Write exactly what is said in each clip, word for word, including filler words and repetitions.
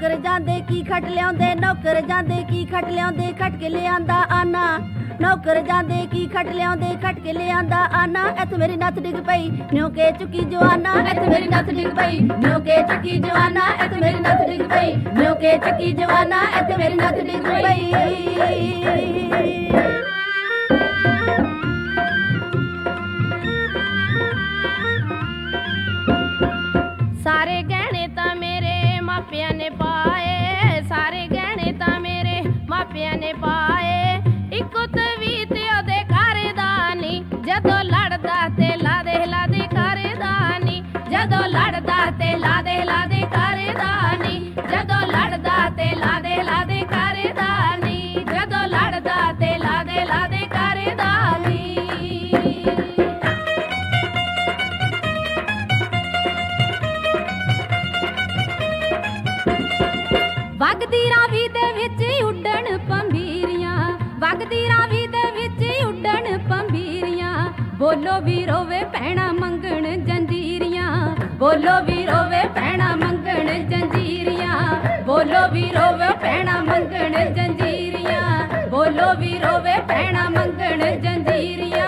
ਨੌਕਰ ਜਾਂਦੇ ਕੀ ਖੱਟ ਲਿਆਉਂਦੇ, ਨੌਕਰ ਜਾਂਦੇ ਕੀ ਖੱਟ ਲਿਆਉਂਦੇ, ਖੱਟ ਕੇ ਲਿਆਂਦਾ ਆਨਾ। ਨੌਕਰ ਜਾਂਦੇ ਕੀ ਖੱਟ ਲਿਆਉਂਦੇ, ਖੱਟ ਕੇ ਲਿਆਂਦਾ ਆਨਾ। ਇੱਥੇ ਮੇਰੀ ਨੱਥ ਡਿੱਗ ਪਈ ਨਿਉ ਕੇ ਚੁੱਕੀ ਜਵਾਨਾ, ਇੱਥੇ ਮੇਰੀ ਨੱਥ ਡਿੱਗ ਪਈ ਨਿਉ ਕੇ ਚੁੱਕੀ ਜਵਾਨਾ, ਇੱਥੇ ਮੇਰੀ ਨੱਥ ਡਿੱਗ ਪਈ ਨਿਉ ਕੇ ਚੁੱਕੀ ਜਵਾਨਾ, ਇੱਥੇ ਮੇਰੀ ਨੱਥ ਡਿੱਗ ਪਈ। ਸਾਰੇ ਗਹਿਣੇ ਤਾਂ ਮੇਰੇ ਮਾਪਿਆਂ ਨੇ ਪਾਏ, ਸਾਰੇ ਗਹਿਣੇ ਤਾਂ ਮੇਰੇ ਮਾਪਿਆਂ ਨੇ ਪਾਏ। ਇੱਕੋ ਤਵੀ ਤੇ ਉਹਦੇ ਘਰ ਦਾ ਨੀ, ਜਦੋਂ ਲੜਦਾ ਤੇ ਲਾਦੇ ਲਾਦੇ ਘਰ ਦਾ ਨੀ, ਜਦੋਂ ਲੜਦਾ ਤੇ ਲਾਦੇ ਲਾਦੇ ਘਰ ਦਾ ਨੀ, ਜਦੋਂ ਲੜਦਾ ਤੇ ਲਾਦੇ ਲਾਦੇ ਘਰ ਦਾ ਨੀ, ਜਦੋਂ ਲੜਦਾ ਤੇ ਲਾਦੇ ਲਾਦੇ ਘਰ ਦਾ ਨੀ। ਵਗਦੀ ਰਾਵੀ ਦੇ ਵਿੱਚ ਉੱਡਣ ਪੰਬੀਰੀਆਂ, ਵਗਦੀ ਰਾਵੀ ਦੇ ਵਿੱਚ ਉੱਡਣ ਪੰਬੀਰੀਆਂ। ਬੋਲੋ ਵੀ ਰੋਵੇ ਭੈਣਾ ਮੰਗਣ ਜੰਜੀਰੀਆਂ, ਬੋਲੋ ਵੀ ਰੋਵੇ ਭੈਣਾ ਮੰਗਣ ਜੰਜੀਰੀਆਂ, ਬੋਲੋ ਵੀ ਰੋਵੇ ਭੈਣਾ ਮੰਗਣ ਜੰਜੀਰੀਆਂ, ਬੋਲੋ ਵੀ ਰੋਵੇ ਭੈਣਾ ਮੰਗਣ ਜੰਜੀਰੀਆਂ।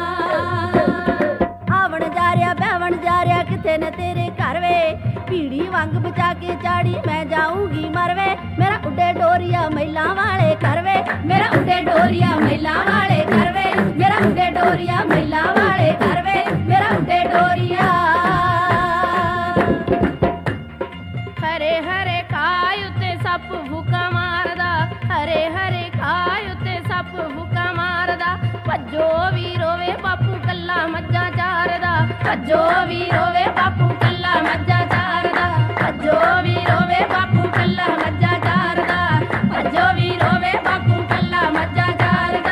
ਆਵਣ ਜਾ ਰਿਹਾ ਬਹਿਵਣ ਜਾ ਰਿਹਾ ਕਿੱਥੇ ਨੇ ਤੇਰੇ ਘਰ ਵੇ, ਭੀੜੀ ਵਾਂਗ ਬਚਾ ਕੇ ਚਾੜੀ ਮੈਂ ਜਾਊਂਗੀ ਮਰਵੇ। ਮੇਰਾ ਉੱਡੇ ਡੋਰੀਆ ਮਹਿਲਾ ਵਾਲੇ ਘਰ ਵੇ, ਮੇਰਾ ਉੱਡੇ ਡੋਰੀਆ ਮਹਿਲਾ ਵਾਲੇ ਘਰ ਵੇ, ਮੇਰਾ ਉੱਡੇ ਡੋਰੀਆ ਮਹਿਲਾ ਵਾਲੇ ਘਰ ਵੇ, ਮੇਰਾ ਉੱਡੇ ਡੋਰੀਆ। ਹਰੇ ਹਰੇ ਕਾਇ ਉੱਤੇ ਸੱਪ ਫੂਕਾ ਮਾਰਦਾ, ਹਰੇ ਹਰੇ ਕਾਇ ਉੱਤੇ ਸੱਪ ਫੂਕਾ ਮਾਰਦਾ। ਭੱਜੋ ਵੀ ਰੋਵੇ ਬਾਪੂ ਕੱਲਾ ਮੱਝਾਂ ਚਾਰਦਾ, ਭੱਜੋ ਵੀ ਰੋਵੇ ਬਾਪੂ ਕੱਲਾ ਮੱਝਾਂ ਚਾਰਦਾ, ਭੱਜੋ ਵੀ ਰੋਵੇ ਬਾਪੂ ਕੱਲਾ ਮੱਝਾਂ ਚਾਰਦਾ, ਭੱਜੋ ਵੀ ਰੋਵੇ ਬਾਪੂ ਕੱਲਾ ਮੱਝਾਂ ਚਾਰਦਾ।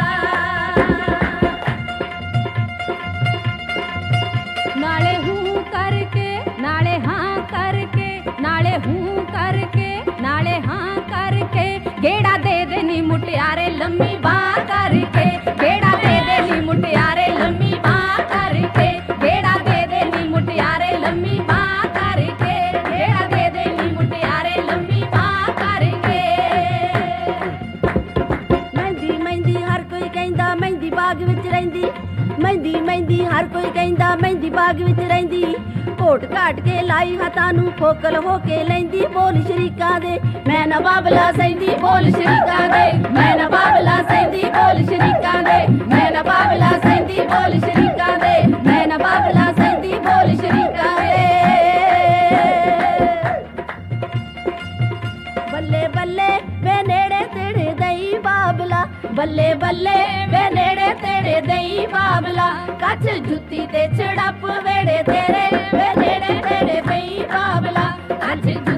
ਨਾਲੇ ਹੂੰ ਕਰਕੇ ਨਾਲੇ ਹਾਂ ਕਰਕੇ, ਨਾਲੇ ਹੂੰ ਕਰਕੇ ਨਾਲੇ ਹਾਂ ਕਰਕੇ। ਗੇੜਾ ਦੇ ਦੇ ਨੀ ਮੁਟਿਆਰੇ ਲੰਮੀ ਬਾਂਹ ਕਰਕੇ, ਗੇੜਾ ਦੇ ਦੇ ਨੀ ਮੁਟਿਆਰੇ ਲੰਮੀ ਬਾਂਹ ਕਰਕੇ, ਗੇੜਾ ਦੇ ਦੇ ਨੀ ਮੁਟਿਆਰੇ ਲੰਮੀ ਬਾਂਹ ਕਰਕੇ, ਗੇੜਾ ਦੇ ਦੇ ਨੀ ਮੁਟਿਆਰੇ ਲੰਮੀ ਬਾਂਹ ਕਰਕੇ। ਮਹਿੰਦੀ ਮਹਿੰਦੀ ਹਰ ਕੋਈ ਕਹਿੰਦਾ ਮਹਿੰਦੀ ਬਾਗ ਵਿੱਚ ਰਹਿੰਦੀ, ਮਹਿੰਦੀ ਮਹਿੰਦੀ ਹਰ ਕੋਈ ਕਹਿੰਦਾ ਮਹਿੰਦੀ ਬਾਗ ਵਿੱਚ ਰਹਿੰਦੀ। ਘੋਟ ਘਾਟ ਕੇ ਲਾਈ ਹੱਥਾਂ ਨੂੰ ਫੋਕਲ ਹੋ ਕੇ ਲੈਂਦੀ, ਬੋਲ ਸ਼ਰੀਕਾਂ ਦੇ ਮੈਂ ਨਾ ਬਾਬਲਾ ਸਹਿੰਦੀ, ਬੋਲ ਸ਼ਰੀਕਾਂ ਦੇ ਮੈਂ ਨਾ ਬਾਬਲਾ ਸਹਿੰਦੀ, ਬੋਲ ਸ਼ਰੀਕਾਂ ਦੇ ਮੈਂ ਨਾ ਬਾਬਲਾ ਸਹਿੰਦੀ, ਬੋਲ ਸ਼ਰੀਕਾਂ ਦੇ ਮੈਂ ਨਾ ਬਾਬਲਾ ਸਹਿੰਦੀ, ਬੋਲ ਸ਼ਰੀਕਾਂ ਦੇ। ਬੱਲੇ ਬੱਲੇ ਵੇ ਨੇੜੇ ਤੇੜੇ ਦਈ ਬਾਬਲਾ, ਬੱਲੇ ਬੱਲੇ ਵੇ ਨੇੜੇ ਤੇੜੇ ਦਈ ਬਾਬਲਾ। ਕੱਚ ਜੁੱਤੀ ਤੇ ਛੜਪ ਵੇੜੇ ਤੇਰੇ ਵੇ ਨੇੜੇ ਤੇੜੇ ਪਈ ਬਾਬਲਾ, ਕੱਚ